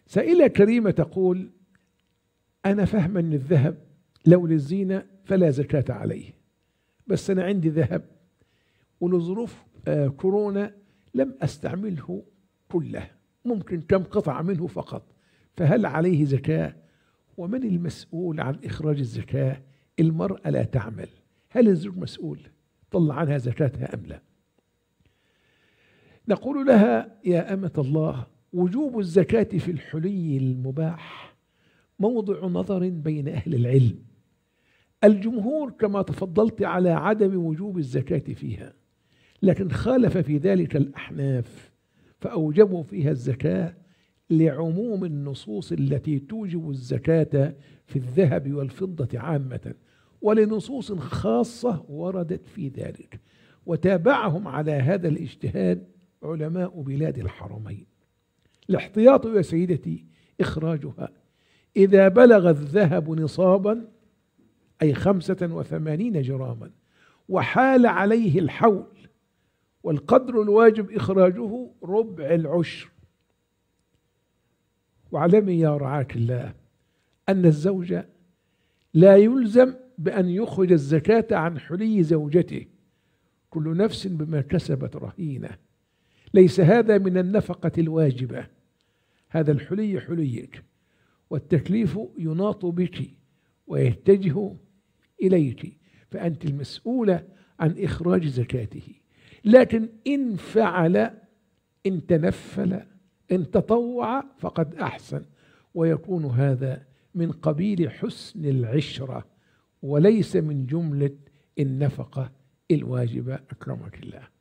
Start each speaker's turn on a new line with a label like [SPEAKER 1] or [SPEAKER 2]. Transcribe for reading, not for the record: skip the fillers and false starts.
[SPEAKER 1] سائلة كريمة تقول: أنا فاهمة أن الذهب لو للزينة فلا زكاة عليه، بس أنا عندي ذهب ولظروف كورونا لم أستعمله كله، ممكن كم قطعة منه فقط، فهل عليه زكاة؟ ومن المسؤول عن إخراج الزكاة؟ المرأة لا تعمل، هل الزوج مسؤول طلع عنها زكاتها أم لا؟ نقول لها: يا أمة الله، وجوب الزكاة في الحلي المباح موضع نظر بين أهل العلم. الجمهور كما تفضلت على عدم وجوب الزكاة فيها، لكن خالف في ذلك الأحناف فأوجبوا فيها الزكاة لعموم النصوص التي توجب الزكاة في الذهب والفضة عامة، ولنصوص خاصة وردت في ذلك، وتابعهم على هذا الاجتهاد علماء بلاد الحرمين. الاحتياط يا سيدتي إخراجها إذا بلغ الذهب نصابا، أي 85 جراما، وحال عليه الحول، والقدر الواجب إخراجه ربع العشر. واعلمي يا رعاك الله أن الزوج لا يلزم بأن يخرج الزكاة عن حلي زوجته، كل نفس بما كسبت رهينة، ليس هذا من النفقة الواجبة، هذا الحلي حليك، والتكليف يناط بك ويتجه إليك، فأنت المسؤولة عن إخراج زكاته. لكن إن فعل، إن تنفل، إن تطوع فقد أحسن، ويكون هذا من قبيل حسن العشرة وليس من جملة النفقة الواجبة أكرمك الله.